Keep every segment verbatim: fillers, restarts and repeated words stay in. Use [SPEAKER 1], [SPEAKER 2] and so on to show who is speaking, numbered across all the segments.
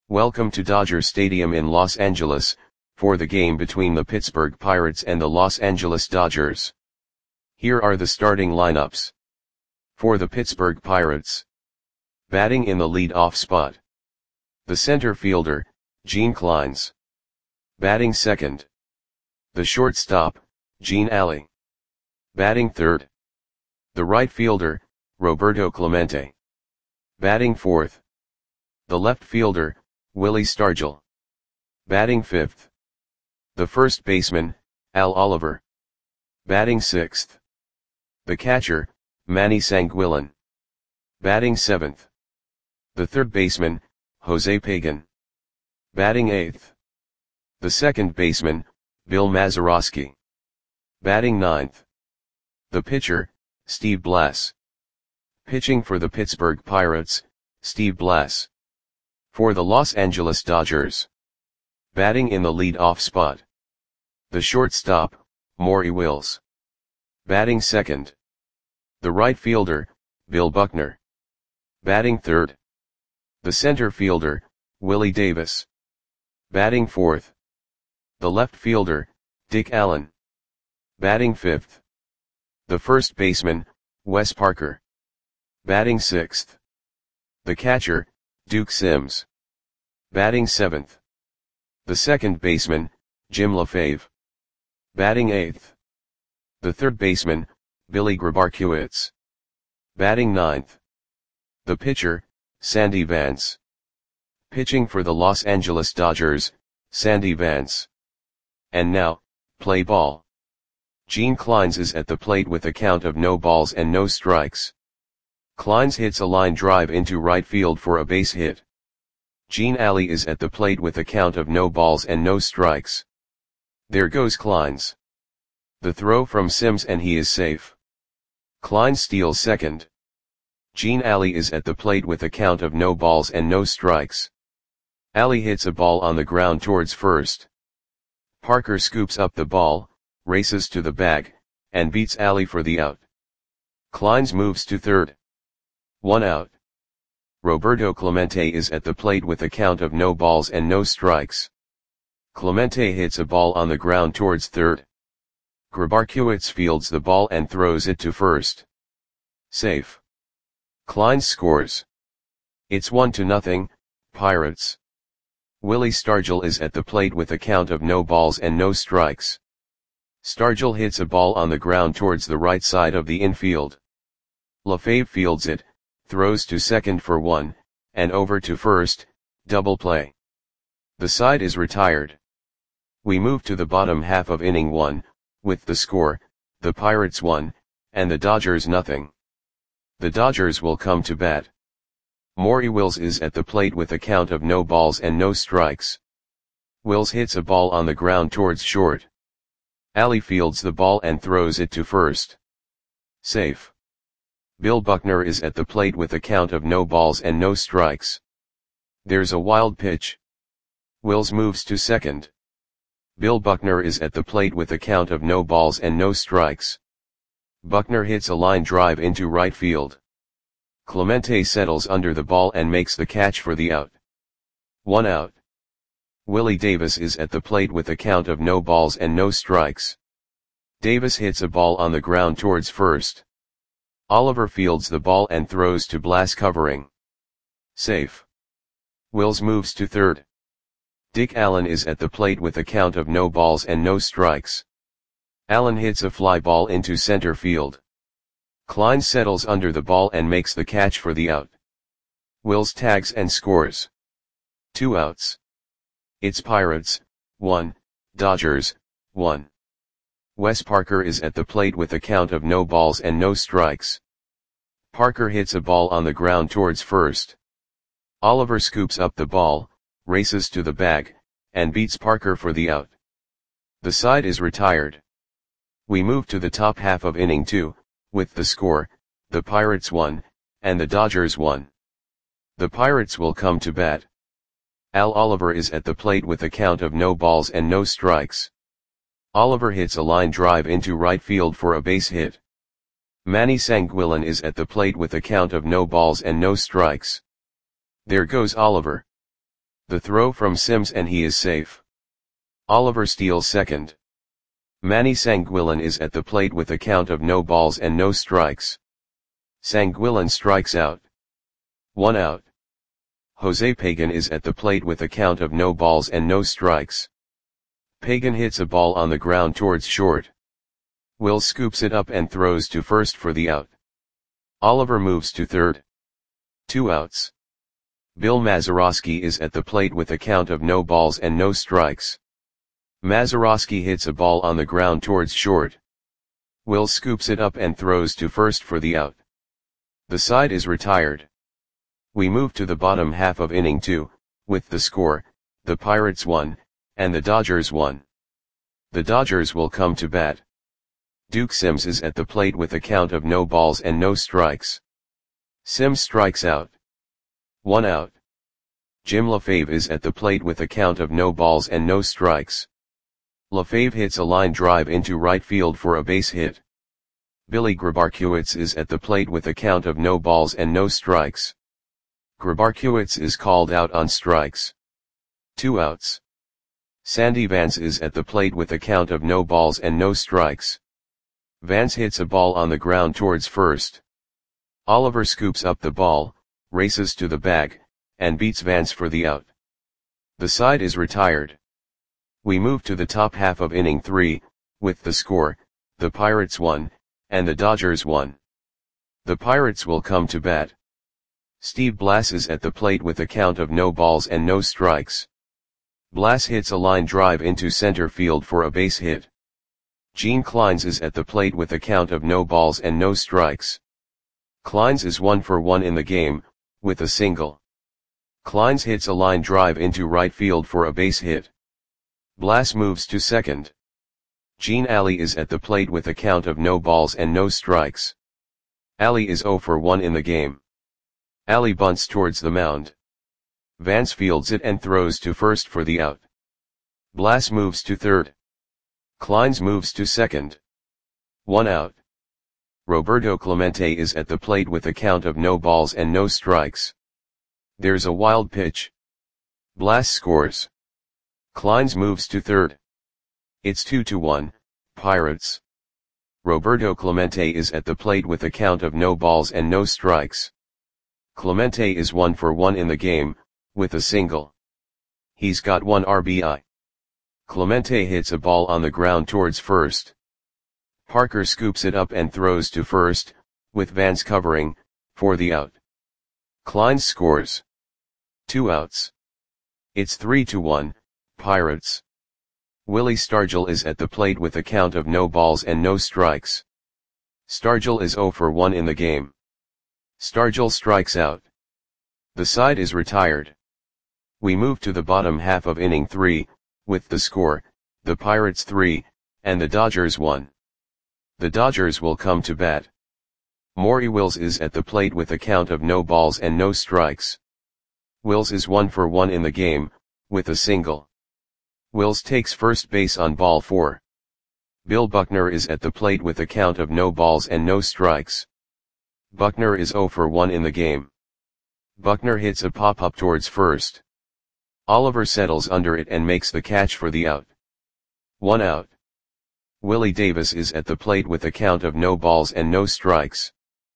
[SPEAKER 1] Welcome to Dodger Stadium in Los Angeles, for the game between the Pittsburgh Pirates and the Los Angeles Dodgers. Here are the starting lineups. For the Pittsburgh Pirates. Batting in the lead-off spot. The center fielder, Gene Clines. Batting second. The shortstop, Gene Alley. Batting third. The right fielder, Roberto Clemente. Batting fourth. The left fielder, Willie Stargell. Batting fifth. The first baseman, Al Oliver. Batting sixth. The catcher, Manny Sanguillen. Batting seventh. The third baseman, Jose Pagan. Batting eighth. The second baseman, Bill Mazeroski. Batting ninth. The pitcher, Steve Blass. Pitching for the Pittsburgh Pirates, Steve Blass. For the Los Angeles Dodgers. Batting in the lead-off spot. The shortstop, Maury Wills. Batting second. The right fielder, Bill Buckner. Batting third. The center fielder, Willie Davis. Batting fourth. The left fielder, Dick Allen. Batting fifth. The first baseman, Wes Parker. Batting sixth. The catcher, Duke Sims. Batting seventh. The second baseman, Jim LaFave. Batting eighth. The third baseman, Billy Grabarkiewicz. Batting ninth. The pitcher, Sandy Vance. Pitching for the Los Angeles Dodgers, Sandy Vance. And now, play ball. Gene Clines is at the plate with a count of no balls and no strikes. Clines hits a line drive into right field for a base hit. Gene Alley is at the plate with a count of no balls and no strikes. There goes Clines. The throw from Sims and he is safe. Clines steals second. Gene Alley is at the plate with a count of no balls and no strikes. Alley hits a ball on the ground towards first. Parker scoops up the ball, races to the bag, and beats Alley for the out. Clines moves to third. One out. Roberto Clemente is at the plate with a count of no balls and no strikes. Clemente hits a ball on the ground towards third. Grabarkiewicz fields the ball and throws it to first. Safe. Clines scores. It's one to nothing, Pirates. Willie Stargell is at the plate with a count of no balls and no strikes. Stargell hits a ball on the ground towards the right side of the infield. LaFave fields it, throws to second for one, and over to first, double play. The side is retired. We move to the bottom half of inning one, with the score, the Pirates one, and the Dodgers nothing. The Dodgers will come to bat. Maury Wills is at the plate with a count of no balls and no strikes. Wills hits a ball on the ground towards short. Alley fields the ball and throws it to first. Safe. Bill Buckner is at the plate with a count of no balls and no strikes. There's a wild pitch. Wills moves to second. Bill Buckner is at the plate with a count of no balls and no strikes. Buckner hits a line drive into right field. Clemente settles under the ball and makes the catch for the out. One out. Willie Davis is at the plate with a count of no balls and no strikes. Davis hits a ball on the ground towards first. Oliver fields the ball and throws to Blass covering. Safe. Wills moves to third. Dick Allen is at the plate with a count of no balls and no strikes. Allen hits a fly ball into center field. Clines settles under the ball and makes the catch for the out. Wills tags and scores. Two outs. It's Pirates, one, Dodgers, one. Wes Parker is at the plate with a count of no balls and no strikes. Parker hits a ball on the ground towards first. Oliver scoops up the ball, races to the bag, and beats Parker for the out. The side is retired. We move to the top half of inning two, with the score, the Pirates one, and the Dodgers one. The Pirates will come to bat. Al Oliver is at the plate with a count of no balls and no strikes. Oliver hits a line drive into right field for a base hit. Manny Sanguillen is at the plate with a count of no balls and no strikes. There goes Oliver. The throw from Sims and he is safe. Oliver steals second. Manny Sanguillen is at the plate with a count of no balls and no strikes. Sanguillen strikes out. One out. Jose Pagan is at the plate with a count of no balls and no strikes. Pagan hits a ball on the ground towards short. Will scoops it up and throws to first for the out. Oliver moves to third. Two outs. Bill Mazeroski is at the plate with a count of no balls and no strikes. Mazeroski hits a ball on the ground towards short. Will scoops it up and throws to first for the out. The side is retired. We move to the bottom half of inning two, with the score, the Pirates won, and the Dodgers won. The Dodgers will come to bat. Duke Sims is at the plate with a count of no balls and no strikes. Sims strikes out. One out. Jim LaFave is at the plate with a count of no balls and no strikes. LaFave hits a line drive into right field for a base hit. Billy Grabarkiewicz is at the plate with a count of no balls and no strikes. Grabarkiewicz is called out on strikes. Two outs. Sandy Vance is at the plate with a count of no balls and no strikes. Vance hits a ball on the ground towards first. Oliver scoops up the ball, races to the bag, and beats Vance for the out. The side is retired. We move to the top half of inning three, with the score, the Pirates won, and the Dodgers won. The Pirates will come to bat. Steve Blass is at the plate with a count of no balls and no strikes. Blass hits a line drive into center field for a base hit. Gene Kleins is at the plate with a count of no balls and no strikes. Kleins is one for one in the game, with a single. Kleins hits a line drive into right field for a base hit. Blass moves to second. Gene Alley is at the plate with a count of no balls and no strikes. Alley is zero for one in the game. Alley bunts towards the mound. Vance fields it and throws to first for the out. Blass moves to third. Kleins moves to second. One out. Roberto Clemente is at the plate with a count of no balls and no strikes. There's a wild pitch. Blass scores. Kleins moves to third. It's two to one, Pirates. Roberto Clemente is at the plate with a count of no balls and no strikes. Clemente is one for one in the game, with a single. He's got one R B I. Clemente hits a ball on the ground towards first. Parker scoops it up and throws to first, with Vance covering, for the out. Kleins scores. Two outs. It's three to one, Pirates. Willie Stargell is at the plate with a count of no balls and no strikes. Stargell is zero for one in the game. Stargell strikes out. The side is retired. We move to the bottom half of inning three, with the score, the Pirates three, and the Dodgers one. The Dodgers will come to bat. Maury Wills is at the plate with a count of no balls and no strikes. Wills is one for one in the game, with a single. Wills takes first base on ball four. Bill Buckner is at the plate with a count of no balls and no strikes. Buckner is zero for one in the game. Buckner hits a pop-up towards first. Oliver settles under it and makes the catch for the out. One out. Willie Davis is at the plate with a count of no balls and no strikes.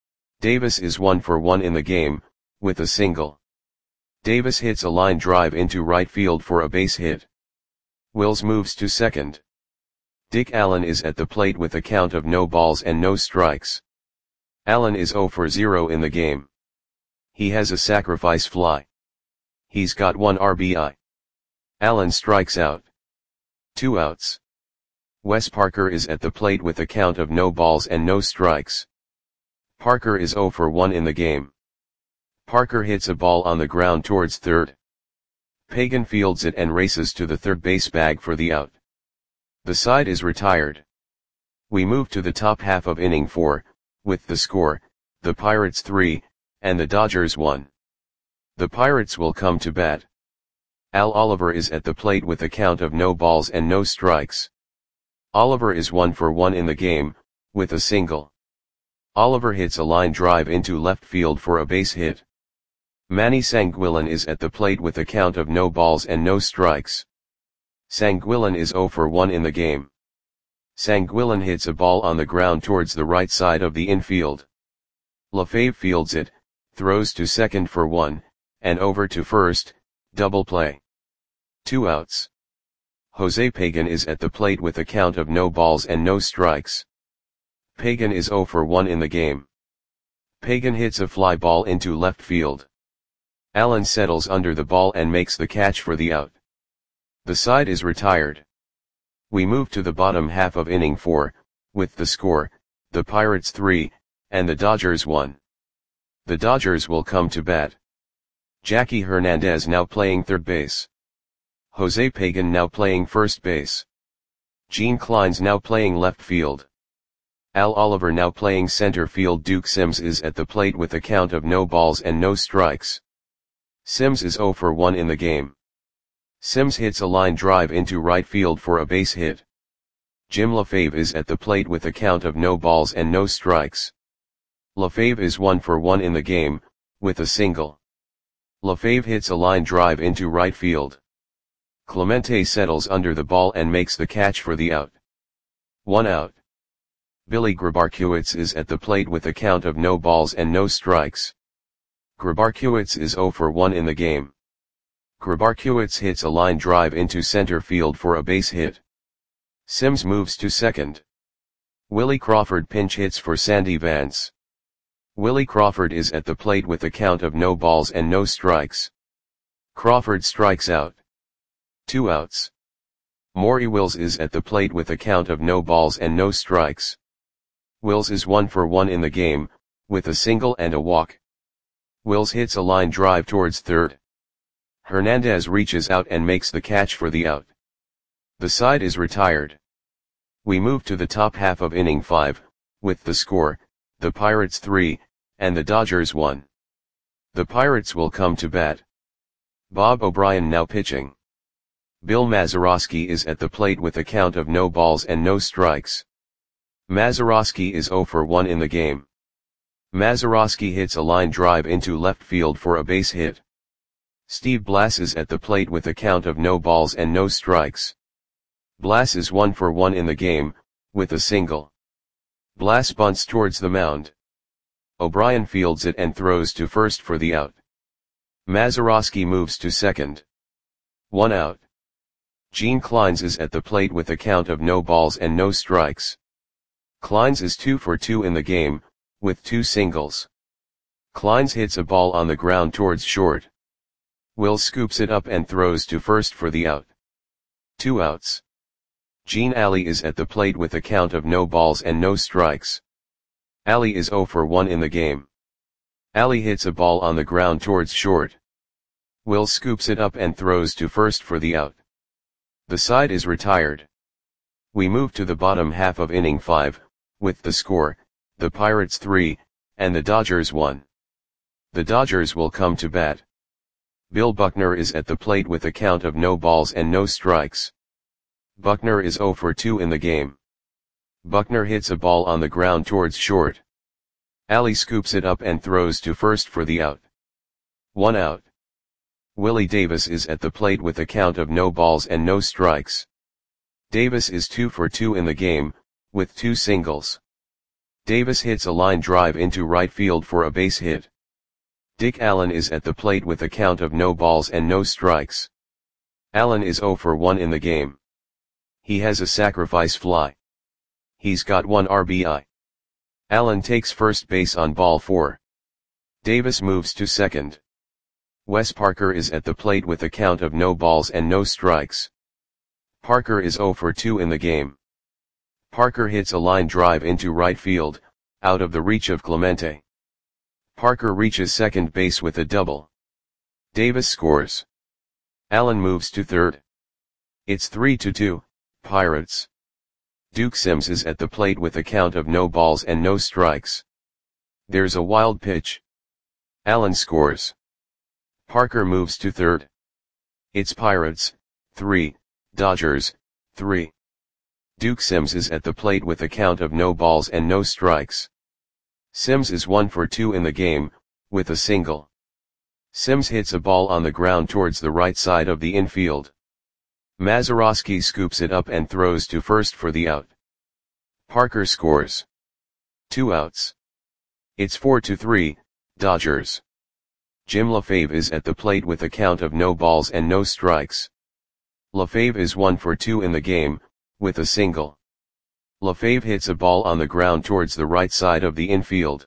[SPEAKER 1] Davis is one for one in the game, with a single. Davis hits a line drive into right field for a base hit. Wills moves to second. Dick Allen is at the plate with a count of no balls and no strikes. Allen is zero for zero in the game. He has a sacrifice fly. He's got one R B I. Allen strikes out. Two outs. Wes Parker is at the plate with a count of no balls and no strikes. Parker is zero for one in the game. Parker hits a ball on the ground towards third. Pagan fields it and races to the third base bag for the out. The side is retired. We move to the top half of inning four, with the score, the Pirates three, and the Dodgers one. The Pirates will come to bat. Al Oliver is at the plate with a count of no balls and no strikes. Oliver is one for one in the game, with a single. Oliver hits a line drive into left field for a base hit. Manny Sanguillen is at the plate with a count of no balls and no strikes. Sanguillen is zero for one in the game. Sanguillen hits a ball on the ground towards the right side of the infield. Lefebvre fields it, throws to second for one, and over to first, double play. Two outs. Jose Pagan is at the plate with a count of no balls and no strikes. Pagan is zero for one in the game. Pagan hits a fly ball into left field. Allen settles under the ball and makes the catch for the out. The side is retired. We move to the bottom half of inning four, with the score, the Pirates three, and the Dodgers one. The Dodgers will come to bat. Jackie Hernandez now playing third base. Jose Pagan now playing first base. Gene Kleins now playing left field. Al Oliver now playing center field. Duke Sims is at the plate with a count of no balls and no strikes. Sims is zero for one in the game. Sims hits a line drive into right field for a base hit. Jim Lefebvre is at the plate with a count of no balls and no strikes. Lefebvre is one for one in the game, with a single. Lefebvre hits a line drive into right field. Clemente settles under the ball and makes the catch for the out. One out. Billy Grabarkiewicz is at the plate with a count of no balls and no strikes. Grabarkiewicz is zero for one in the game. Grabarkiewicz hits a line drive into center field for a base hit. Sims moves to second. Willie Crawford pinch hits for Sandy Vance. Willie Crawford is at the plate with a count of no balls and no strikes. Crawford strikes out. Two outs. Maury Wills is at the plate with a count of no balls and no strikes. Wills is one for one in the game, with a single and a walk. Wills hits a line drive towards third. Hernandez reaches out and makes the catch for the out. The side is retired. We move to the top half of inning five, with the score, the Pirates three, and the Dodgers one. The Pirates will come to bat. Bob O'Brien now pitching. Bill Mazeroski is at the plate with a count of no balls and no strikes. Mazeroski is zero for one in the game. Mazeroski hits a line drive into left field for a base hit. Steve Blass is at the plate with a count of no balls and no strikes. Blass is one for one in the game, with a single. Blass bunts towards the mound. O'Brien fields it and throws to first for the out. Mazeroski moves to second. One out. Gene Kleins is at the plate with a count of no balls and no strikes. Kleins is two for two in the game, with two singles. Kleins hits a ball on the ground towards short. Will scoops it up and throws to first for the out. Two outs. Gene Alley is at the plate with a count of no balls and no strikes. Alley is zero for one in the game. Alley hits a ball on the ground towards short. Will scoops it up and throws to first for the out. The side is retired. We move to the bottom half of inning five, with the score, the Pirates three, and the Dodgers one. The Dodgers will come to bat. Bill Buckner is at the plate with a count of no balls and no strikes. Buckner is zero for two in the game. Buckner hits a ball on the ground towards short. Alley scoops it up and throws to first for the out. One out. Willie Davis is at the plate with a count of no balls and no strikes. Davis is two for two in the game, with two singles. Davis hits a line drive into right field for a base hit. Dick Allen is at the plate with a count of no balls and no strikes. Allen is zero for one in the game. He has a sacrifice fly. He's got one R B I. Allen takes first base on ball four. Davis moves to second. Wes Parker is at the plate with a count of no balls and no strikes. Parker is zero for two in the game. Parker hits a line drive into right field, out of the reach of Clemente. Parker reaches second base with a double. Davis scores. Allen moves to third. It's three to two, Pirates. Duke Sims is at the plate with a count of no balls and no strikes. There's a wild pitch. Allen scores. Parker moves to third. It's Pirates, three, Dodgers, three. Duke Sims is at the plate with a count of no balls and no strikes. Sims is one for two in the game, with a single. Sims hits a ball on the ground towards the right side of the infield. Mazeroski scoops it up and throws to first for the out. Parker scores. Two outs. It's four to three, Dodgers. Jim LaFave is at the plate with a count of no balls and no strikes. LaFave is one for two in the game, with a single. LaFave hits a ball on the ground towards the right side of the infield.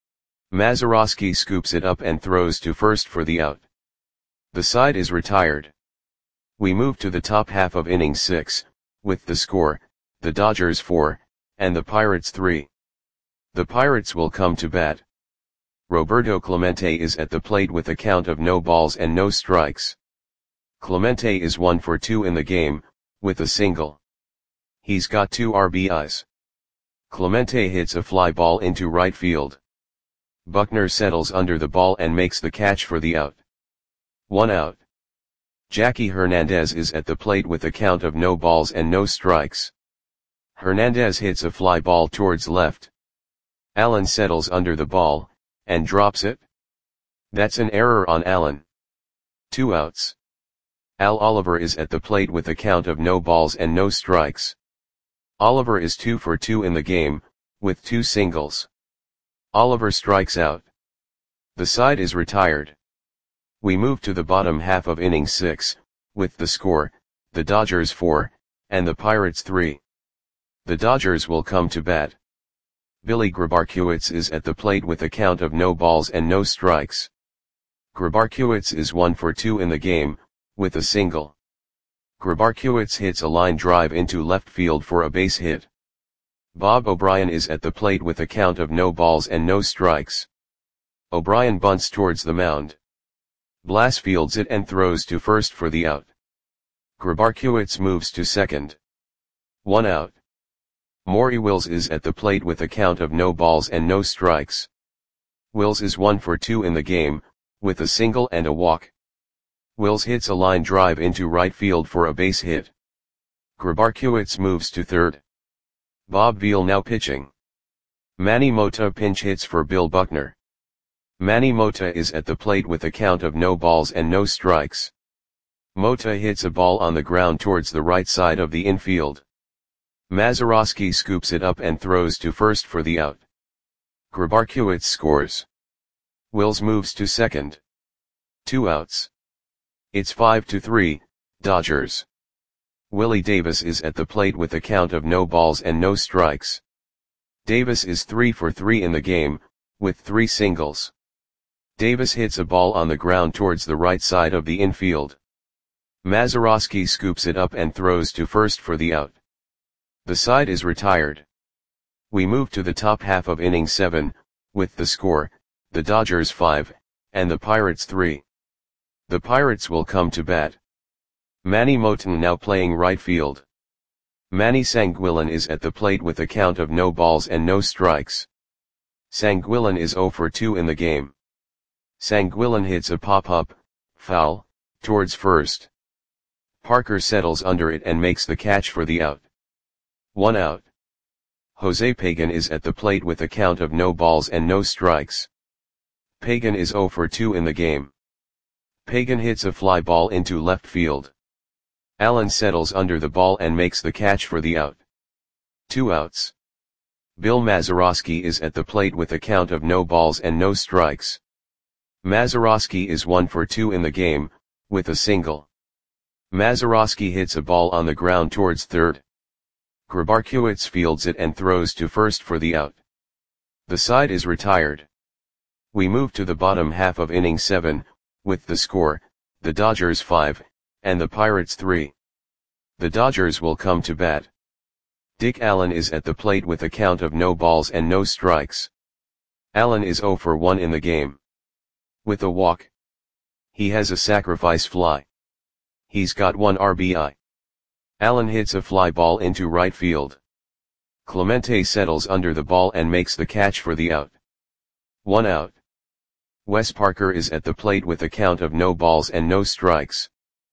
[SPEAKER 1] Mazeroski scoops it up and throws to first for the out. The side is retired. We move to the top half of inning six, with the score, the Dodgers four, and the Pirates three. The Pirates will come to bat. Roberto Clemente is at the plate with a count of no balls and no strikes. Clemente is one for two in the game, with a single. He's got two R B Is. Clemente hits a fly ball into right field. Buckner settles under the ball and makes the catch for the out. One out. Jackie Hernandez is at the plate with a count of no balls and no strikes. Hernandez hits a fly ball towards left. Allen settles under the ball, and drops it. That's an error on Allen. Two outs. Al Oliver is at the plate with a count of no balls and no strikes. Oliver is two for two in the game, with two singles. Oliver strikes out. The side is retired. We move to the bottom half of inning six, with the score, the Dodgers four, and the Pirates three. The Dodgers will come to bat. Billy Grabarkiewicz is at the plate with a count of no balls and no strikes. Grabarkiewicz is one for two in the game, with a single. Grabarkiewicz hits a line drive into left field for a base hit. Bob O'Brien is at the plate with a count of no balls and no strikes. O'Brien bunts towards the mound. Blas fields it and throws to first for the out. Grabarkiewicz moves to second. One out. Maury Wills is at the plate with a count of no balls and no strikes. Wills is one for two in the game, with a single and a walk. Wills hits a line drive into right field for a base hit. Grabarkiewicz moves to third. Bob Veal now pitching. Manny Mota pinch hits for Bill Buckner. Manny Mota is at the plate with a count of no balls and no strikes. Mota hits a ball on the ground towards the right side of the infield. Mazeroski scoops it up and throws to first for the out. Grabarkiewicz scores. Wills moves to second. Two outs. It's five to three, Dodgers. Willie Davis is at the plate with a count of no balls and no strikes. Davis is three for three in the game, with three singles. Davis hits a ball on the ground towards the right side of the infield. Mazeroski scoops it up and throws to first for the out. The side is retired. We move to the top half of inning seven, with the score, the Dodgers five, and the Pirates three. The Pirates will come to bat. Manny Moten now playing right field. Manny Sanguillen is at the plate with a count of no balls and no strikes. Sanguillen is zero for two in the game. Sanguillen hits a pop-up, foul, towards first. Parker settles under it and makes the catch for the out. One out. Jose Pagan is at the plate with a count of no balls and no strikes. Pagan is zero for two in the game. Pagan hits a fly ball into left field. Allen settles under the ball and makes the catch for the out. Two outs. Bill Mazeroski is at the plate with a count of no balls and no strikes. Mazeroski is one for two in the game, with a single. Mazeroski hits a ball on the ground towards third. Grabarkiewicz fields it and throws to first for the out. The side is retired. We move to the bottom half of inning seven, with the score, the Dodgers five, and the Pirates three. The Dodgers will come to bat. Dick Allen is at the plate with a count of no balls and no strikes. Allen is zero for one in the game. With a walk. He has a sacrifice fly. He's got one R B I. Allen hits a fly ball into right field. Clemente settles under the ball and makes the catch for the out. One out. Wes Parker is at the plate with a count of no balls and no strikes.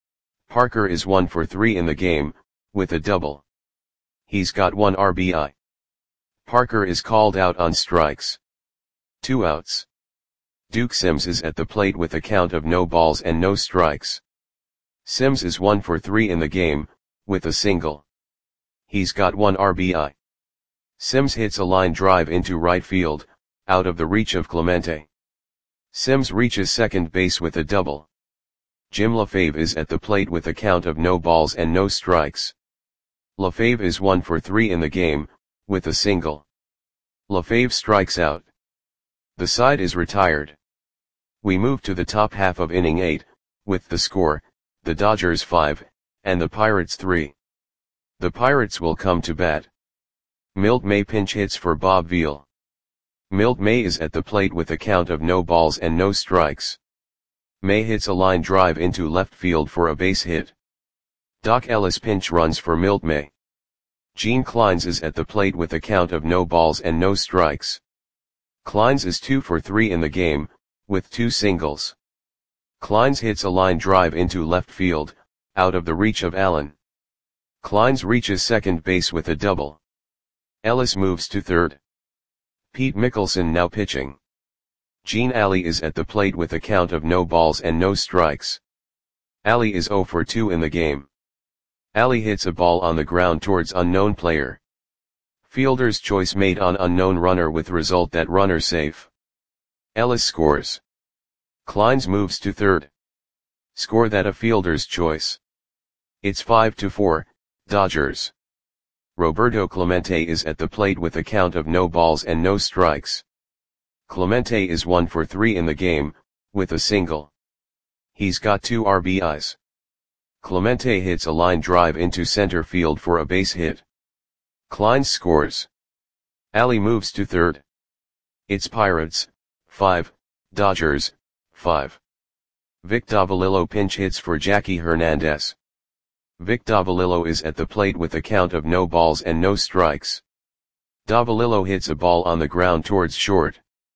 [SPEAKER 1] Parker is one for three in the game, with a double. He's got one R B I. Parker is called out on strikes. Two outs. Duke Sims is at the plate with a count of no balls and no strikes. Sims is one for three in the game, with a single. He's got one R B I. Sims hits a line drive into right field, out of the reach of Clemente. Sims reaches second base with a double. Jim LaFave is at the plate with a count of no balls and no strikes. LaFave is one for three in the game, with a single. LaFave strikes out. The side is retired. We move to the top half of inning eight, with the score, the Dodgers five, and the Pirates three. The Pirates will come to bat. Milt May pinch hits for Bob Veal. Milt May is at the plate with a count of no balls and no strikes. May hits a line drive into left field for a base hit. Doc Ellis pinch runs for Milt May. Gene Clines is at the plate with a count of no balls and no strikes. Clines is two for three in the game, with two singles. Clines hits a line drive into left field, out of the reach of Allen. Clines reaches second base with a double. Ellis moves to third. Pete Mickelson now pitching. Gene Alley is at the plate with a count of no balls and no strikes. Alley is zero for two in the game. Alley hits a ball on the ground towards unknown player. Fielder's choice made on unknown runner with result that runner safe. Ellis scores. Clines moves to third. Score that a fielder's choice. It's five to four, Dodgers. Roberto Clemente is at the plate with a count of no balls and no strikes. Clemente is one for three in the game, with a single. He's got two R B Is. Clemente hits a line drive into center field for a base hit. Clines scores. Alley moves to third. It's Pirates, five, Dodgers, five. Vic Davalillo pinch hits for Jackie Hernandez. Vic Davalillo is at the plate with a count of no balls and no strikes. Davalillo hits a ball on the ground towards short.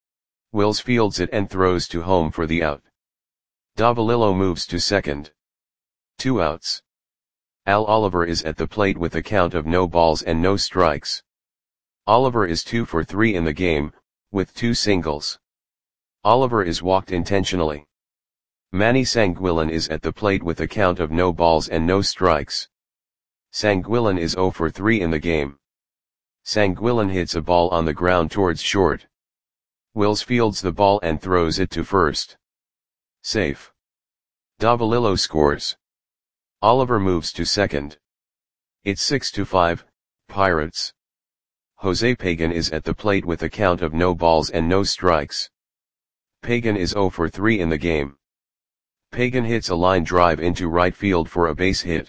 [SPEAKER 1] Wills fields it and throws to home for the out. Davalillo moves to second. Two outs. Al Oliver is at the plate with a count of no balls and no strikes. Oliver is two for three in the game, with two singles. Oliver is walked intentionally. Manny Sanguillen is at the plate with a count of no balls and no strikes. Sanguillen is zero for three in the game. Sanguillen hits a ball on the ground towards short. Wills fields the ball and throws it to first. Safe. Davalillo scores. Oliver moves to second. It's six to five, Pirates. Jose Pagan is at the plate with a count of no balls and no strikes. Pagan is zero for three in the game. Pagan hits a line drive into right field for a base hit.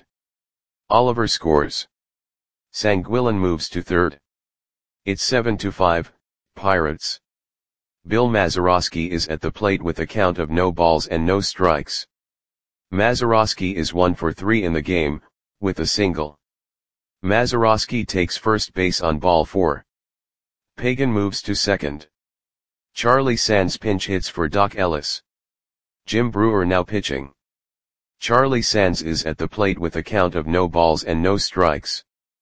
[SPEAKER 1] Oliver scores. Sanguillen moves to third. It's seven to five, Pirates. Bill Mazeroski is at the plate with a count of no balls and no strikes. Mazeroski is one for three in the game, with a single. Mazeroski takes first base on ball four. Pagan moves to second. Charlie Sands pinch hits for Doc Ellis. Jim Brewer now pitching. Charlie Sands is at the plate with a count of no balls and no strikes.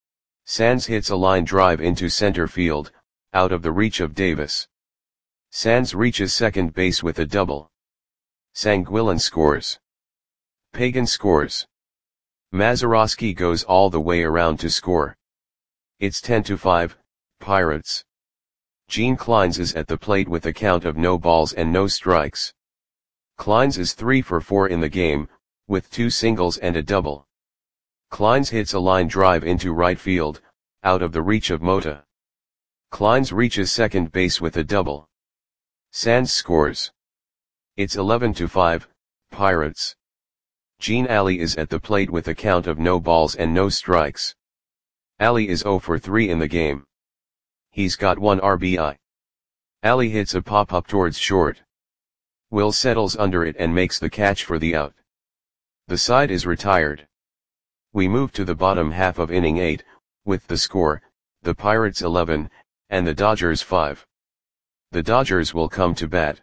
[SPEAKER 1] Sands hits a line drive into center field, out of the reach of Davis. Sands reaches second base with a double. Sanguillen scores. Pagan scores. Mazeroski goes all the way around to score. It's ten to five, Pirates. Gene Clines is at the plate with a count of no balls and no strikes. Clines is three for four in the game, with two singles and a double. Clines hits a line drive into right field, out of the reach of Mota. Clines reaches second base with a double. Sands scores. It's eleven to five, Pirates. Gene Alley is at the plate with a count of no balls and no strikes. Alley is zero for three in the game. He's got one R B I. Alley hits a pop-up towards short. Will settles under it and makes the catch for the out. The side is retired. We move to the bottom half of inning eight, with the score, the Pirates eleven, and the Dodgers five. The Dodgers will come to bat.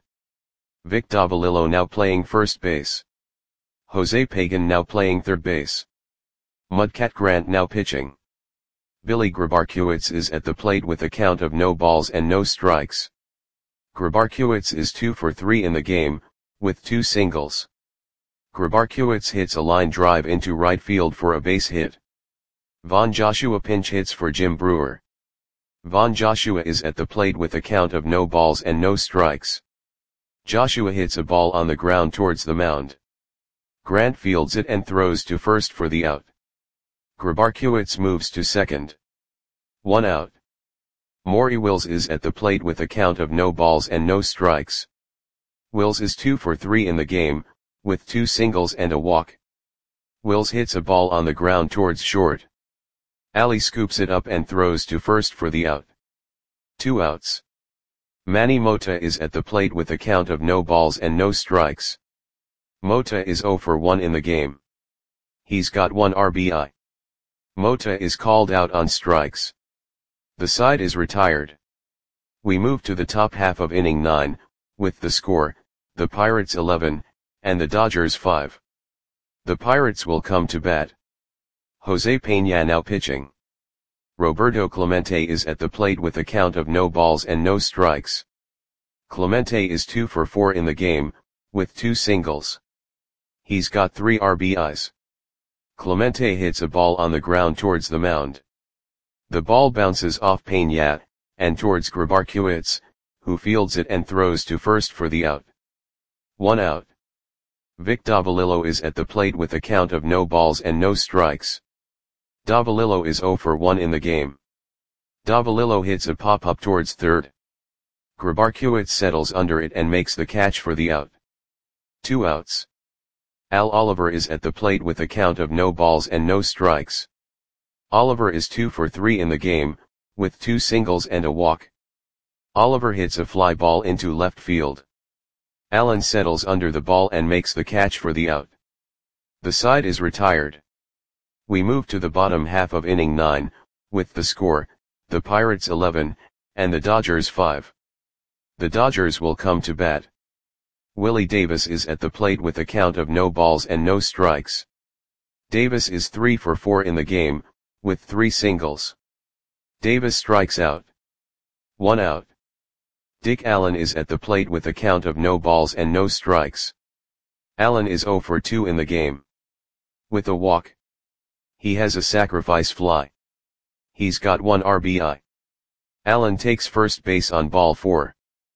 [SPEAKER 1] Vic Davalillo now playing first base. Jose Pagan now playing third base. Mudcat Grant now pitching. Billy Grabarkiewicz is at the plate with a count of no balls and no strikes. Grabarkiewicz is two for three in the game, with two singles. Grabarkiewicz hits a line drive into right field for a base hit. Von Joshua pinch hits for Jim Brewer. Von Joshua is at the plate with a count of no balls and no strikes. Joshua hits a ball on the ground towards the mound. Grant fields it and throws to first for the out. Grabarkiewicz moves to second. One out. Maury Wills is at the plate with a count of no balls and no strikes. Wills is two for three in the game, with two singles and a walk. Wills hits a ball on the ground towards short. Ali scoops it up and throws to first for the out. Two outs. Manny Mota is at the plate with a count of no balls and no strikes. Mota is zero for one in the game. He's got one R B I. Mota is called out on strikes. The side is retired. We move to the top half of inning nine, with the score, the Pirates eleven, and the Dodgers five. The Pirates will come to bat. Jose Peña now pitching. Roberto Clemente is at the plate with a count of no balls and no strikes. Clemente is two for four in the game, with two singles. He's got three R B Is. Clemente hits a ball on the ground towards the mound. The ball bounces off Peña, and towards Grabarkiewicz, who fields it and throws to first for the out. One out. Vic Davalillo is at the plate with a count of no balls and no strikes. Davalillo is zero for one in the game. Davalillo hits a pop-up towards third. Grabarkiewicz settles under it and makes the catch for the out. Two outs. Al Oliver is at the plate with a count of no balls and no strikes. Oliver is two for three in the game, with two singles and a walk. Oliver hits a fly ball into left field. Allen settles under the ball and makes the catch for the out. The side is retired. We move to the bottom half of inning nine, with the score, the Pirates eleven, and the Dodgers five. The Dodgers will come to bat. Willie Davis is at the plate with a count of no balls and no strikes. Davis is three for four in the game, with three singles. Davis strikes out. One out. Dick Allen is at the plate with a count of no balls and no strikes. Allen is zero for two in the game. With a walk. He has a sacrifice fly. He's got one R B I. Allen takes first base on ball four.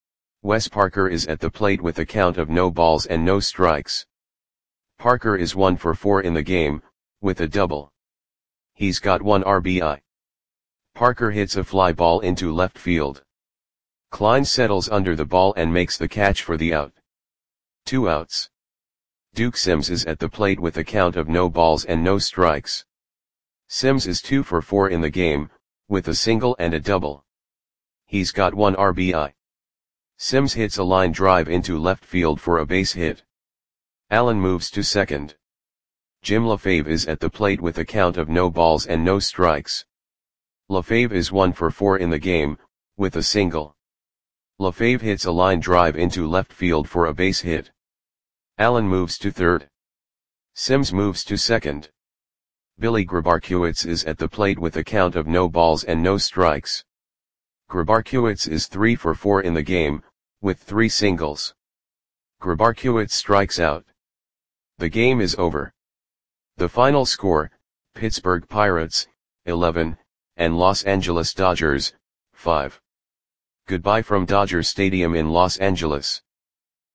[SPEAKER 1] Wes Parker is at the plate with a count of no balls and no strikes. Parker is one for four in the game, with a double. He's got one R B I. Parker hits a fly ball into left field. Klein settles under the ball and makes the catch for the out. Two outs. Duke Sims is at the plate with a count of no balls and no strikes. Sims is two for four in the game, with a single and a double. He's got one R B I. Sims hits a line drive into left field for a base hit. Allen moves to second. Jim LaFave is at the plate with a count of no balls and no strikes. LaFave is one for four in the game, with a single. LaFave hits a line drive into left field for a base hit. Allen moves to third. Sims moves to second. Billy Grabarkiewicz is at the plate with a count of no balls and no strikes. Grabarkiewicz is three for four in the game, with three singles. Grabarkiewicz strikes out. The game is over. The final score, Pittsburgh Pirates, eleven, and Los Angeles Dodgers, five. Goodbye from Dodger Stadium in Los Angeles.